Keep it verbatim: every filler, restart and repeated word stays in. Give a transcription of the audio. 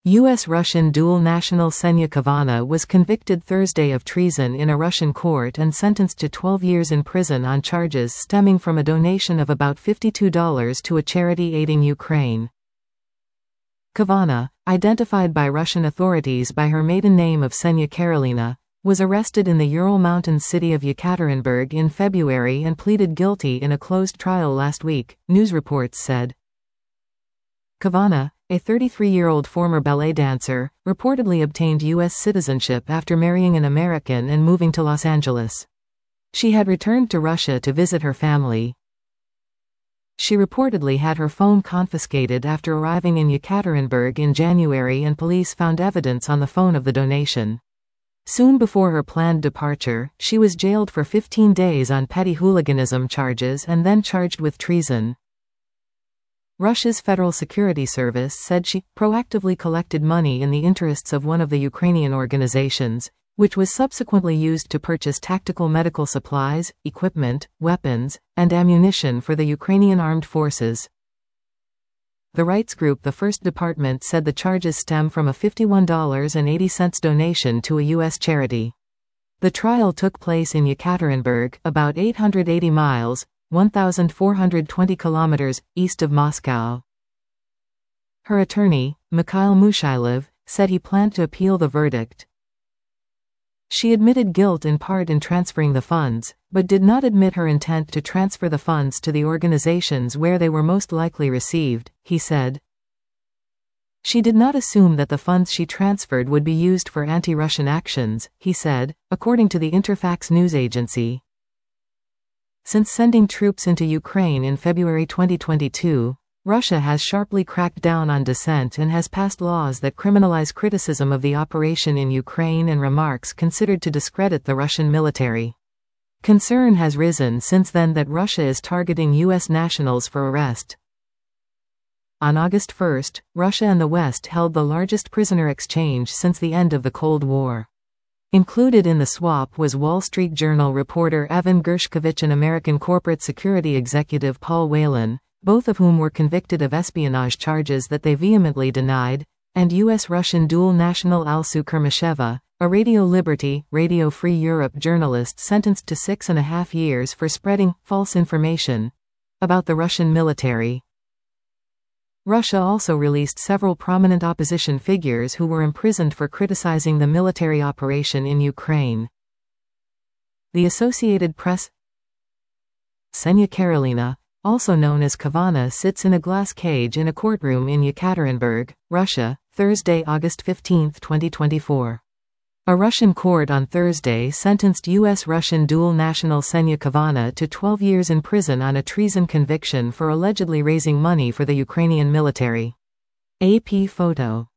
U S-Russian dual national Ksenia Kavana was convicted Thursday of treason in a Russian court and sentenced to twelve years in prison on charges stemming from a donation of about fifty-two dollars to a charity aiding Ukraine. Kavana, identified by Russian authorities by her maiden name of Ksenia Karolina, was arrested in the Ural Mountains city of Yekaterinburg in February and pleaded guilty in a closed trial last week, news reports said. Kavana, a thirty-three-year-old former ballet dancer, reportedly obtained U S citizenship after marrying an American and moving to Los Angeles. She had returned to Russia to visit her family. She reportedly had her phone confiscated after arriving in Yekaterinburg in January, and police found evidence on the phone of the donation. Soon before her planned departure, she was jailed for fifteen days on petty hooliganism charges and then charged with treason. Russia's Federal Security Service said she proactively collected money in the interests of one of the Ukrainian organizations, which was subsequently used to purchase tactical medical supplies, equipment, weapons, and ammunition for the Ukrainian armed forces. The rights group The First Department said the charges stem from a fifty-one dollars and eighty cents donation to a U S charity. The trial took place in Yekaterinburg, about eight hundred eighty miles, one thousand four hundred twenty kilometers, east of Moscow. Her attorney, Mikhail Mushailev, said he planned to appeal the verdict. She admitted guilt in part in transferring the funds, but did not admit her intent to transfer the funds to the organizations where they were most likely received, he said. She did not assume that the funds she transferred would be used for anti-Russian actions, he said, according to the Interfax news agency. Since sending troops into Ukraine in February twenty twenty-two, Russia has sharply cracked down on dissent and has passed laws that criminalize criticism of the operation in Ukraine and remarks considered to discredit the Russian military. Concern has risen since then that Russia is targeting U S nationals for arrest. On August first, Russia and the West held the largest prisoner exchange since the end of the Cold War. Included in the swap was Wall Street Journal reporter Evan Gershkovich and American corporate security executive Paul Whelan, both of whom were convicted of espionage charges that they vehemently denied, and U S-Russian dual national Alsu Kermasheva, a Radio Liberty, Radio Free Europe journalist sentenced to six and a half years for spreading false information about the Russian military. Russia also released several prominent opposition figures who were imprisoned for criticizing the military operation in Ukraine. The Associated Press. Ksenia Karolina, also known as Kavana, sits in a glass cage in a courtroom in Yekaterinburg, Russia, Thursday, August fifteenth, twenty twenty-four. A Russian court on Thursday sentenced U S-Russian dual national Ksenia Kavana to twelve years in prison on a treason conviction for allegedly raising money for the Ukrainian military. A P photo.